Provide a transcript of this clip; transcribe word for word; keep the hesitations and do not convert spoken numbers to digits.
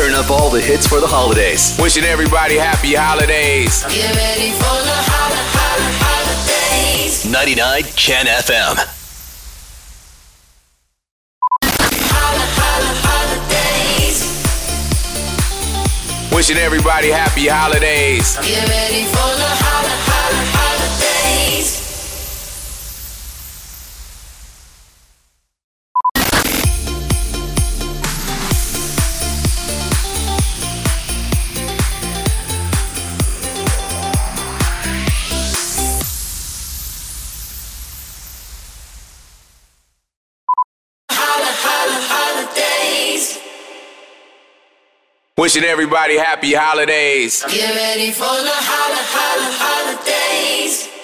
Turn up all the hits for the holidays. Wishing everybody happy holidays. Get ready for the holla, holla, holidays. ninety-nine Ken F M. Holla, holla, holidays. Wishing everybody happy holidays. Get ready for the holla, holla, holidays. Wishing everybody happy holidays. Get ready for the holla, holla, holidays.